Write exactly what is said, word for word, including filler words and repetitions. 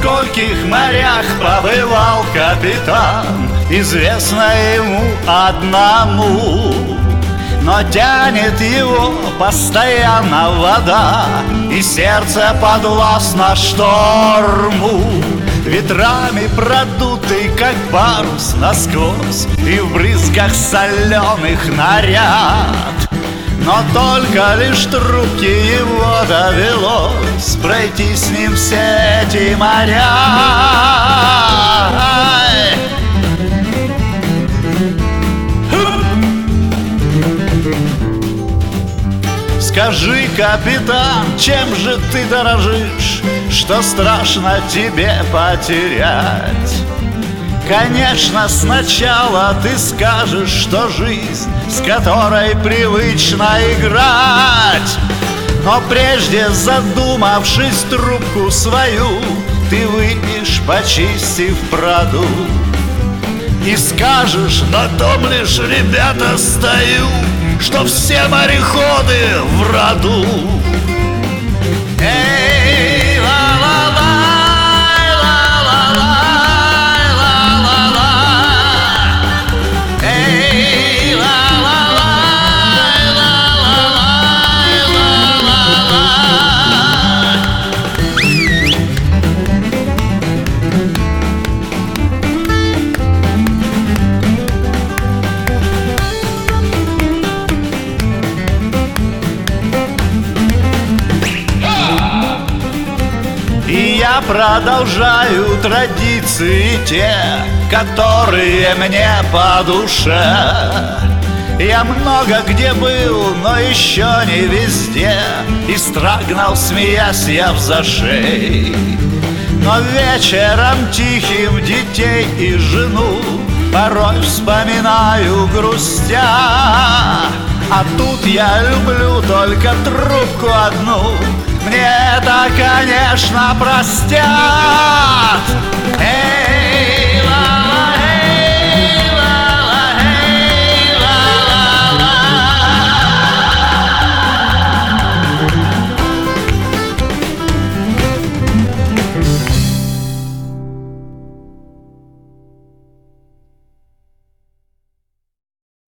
скольких морях побывал капитан, известно ему одному. Но тянет его постоянно вода, и сердце подвластно шторму. Ветрами продутый, как парус насквозь, и в брызгах соленых наряд. Но только лишь трубке его довелось пройти с ним все эти моря. Скажи, капитан, чем же ты дорожишь, что страшно тебе потерять? Конечно, сначала ты скажешь, что жизнь, с которой привычно играть. Но прежде, задумавшись, трубку свою ты выпьешь, почистив продукт, и скажешь: на том лишь, ребята, стою, что все мореходы в роду. Эй, ла-ла-лай, ла-ла-лай, ла-ла-лай. Эй, ла-ла-лай, ла-ла-лай, ла-ла-лай. И я продолжаю традиции те, которые мне по душе. Я много где был, но еще не везде, и строгнал, смеясь, я в зашей. Но вечером тихим детей и жену порой вспоминаю, грустя. А тут я люблю только трубку одну, мне это, конечно, простят. Эй!